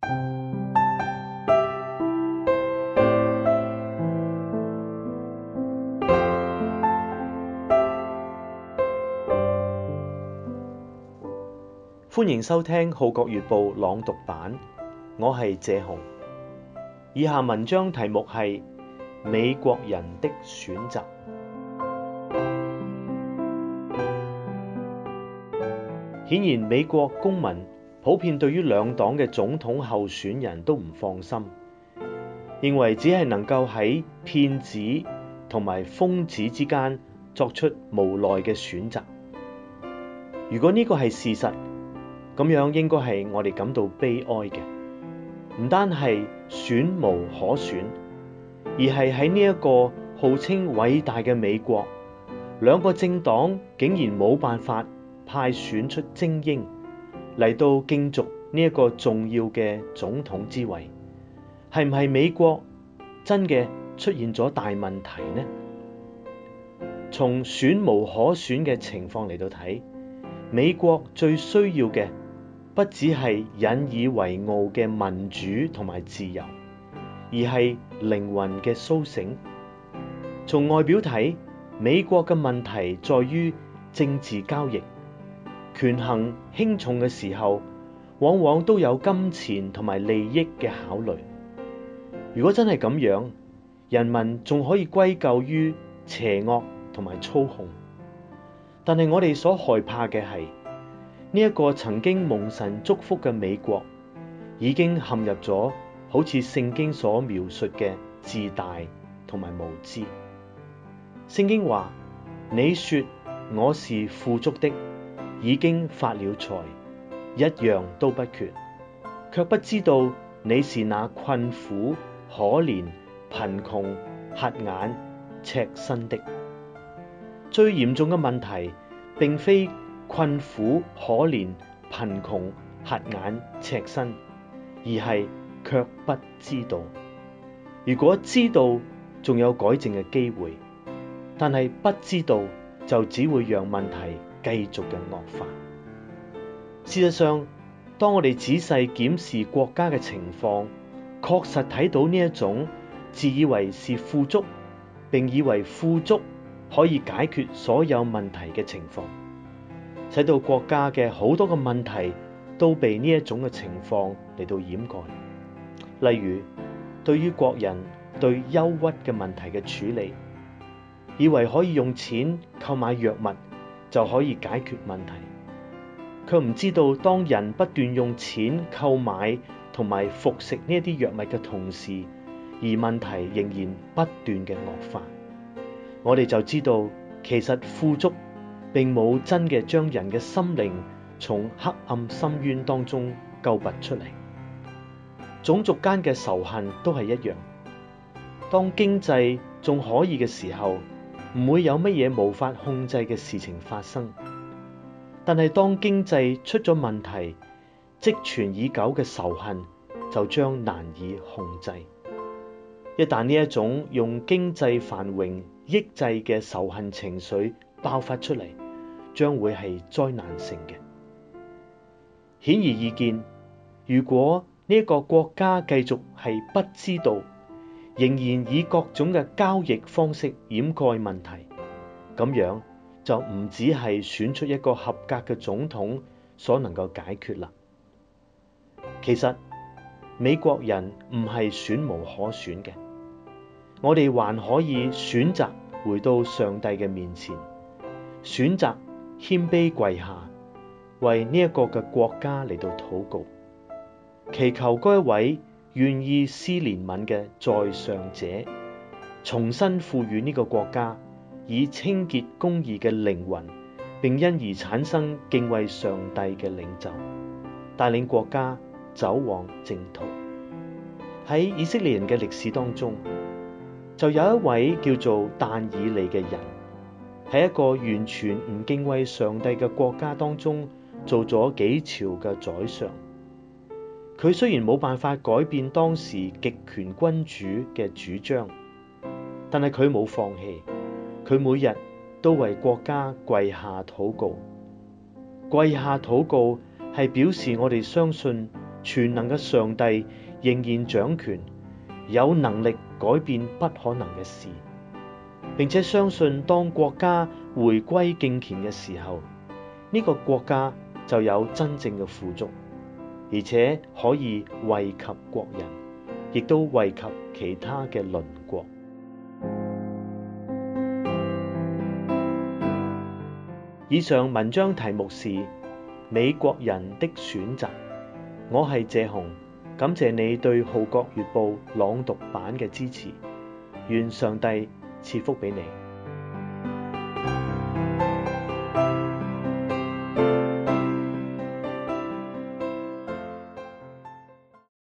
歡迎收聽《號角月報》朗讀版，我係謝雄。以下文章題目係美國人的選擇。顯然，美國公民普遍對於兩黨嘅總統候選人都唔放心，認為只係能夠喺騙子同埋瘋子之間作出無奈嘅選擇。如果呢個係事實，咁樣應該係我哋感到悲哀嘅，唔單係選無可選，而係喺呢一個號稱偉大嘅美國，兩個政黨竟然冇辦法派選出精英嚟到競逐呢一個重要嘅總統之位，係唔係美國真嘅出現咗大問題呢？從選無可選嘅情況嚟到睇，美國最需要嘅不只係引以為傲嘅民主同埋自由，而係靈魂嘅甦醒。從外表睇，美國嘅問題在於政治交易，權衡輕重嘅時候，往往都有金錢同埋利益嘅考慮。如果真係咁樣，人民仲可以歸咎於邪惡同埋操控。但係我哋所害怕嘅係，呢一個曾經蒙神祝福嘅美國，已經陷入咗好似聖經所描述嘅自大同埋無知。聖經話：你說我是富足的，已經發了財，一樣都不缺，卻不知道你是那困苦、可憐、貧窮、瞎眼、赤身的。最嚴重嘅問題並非困苦、可憐、貧窮、瞎眼、赤身，而係卻不知道。如果知道，仲有改正嘅機會，但係不知道就只會讓問題繼續嘅惡化。事實上，當我哋仔細檢視國家嘅情況，確實睇到呢一種自以為是富足，並以為富足可以解決所有問題嘅情況，使到國家嘅好多個問題都被呢一種嘅情況嚟到掩蓋。例如，對於國人對憂鬱嘅問題嘅處理，以為可以用錢購買藥物就可以解決問題，卻唔知道當人不斷用錢購買同埋服食呢一啲藥物嘅同時，而問題仍然不斷嘅惡化，我哋就知道其實富足並冇真嘅將人嘅心靈從黑暗深淵當中救拔出嚟。種族間嘅仇恨都係一樣，當經濟仲可以嘅時候，唔會有乜嘢無法控制嘅事情發生。但係當經濟出咗問題，積存已久嘅仇恨就將難以控制。一旦呢一種用經濟繁榮抑制嘅仇恨情緒爆發出嚟，將會係災難性嘅。顯而易見，如果呢一個國家繼續係不知道，仍然以各種嘅交易方式掩蓋問題，咁樣就唔只係選出一個合格嘅總統所能夠解決啦。其實美國人唔係選無可選嘅，我哋還可以選擇回到上帝嘅面前，選擇謙卑跪下，為呢一個嘅國家嚟到禱告，祈求嗰一位願意施憐憫嘅在上者，重新賦予呢個國家以清潔公義嘅靈魂，並因而產生敬畏上帝嘅領袖，帶領國家走往正途。喺以色列人嘅歷史當中，就有一位叫做但以理嘅人，喺一個完全唔敬畏上帝嘅國家當中做咗幾朝嘅宰相。佢雖然冇辦法改變當時極權君主嘅主張，但係佢冇放棄，佢每日都為國家跪下禱告。跪下禱告係表示我哋相信全能嘅上帝仍然掌權，有能力改變不可能嘅事，並且相信當國家回歸敬虔嘅時候，呢個國家就有真正嘅富足，而且可以惠及國人，亦都惠及其他嘅鄰國。以上文章題目是《美國人的選擇》，我係謝雄，感謝你對《號角月報》朗讀版嘅支持，願上帝賜福俾你。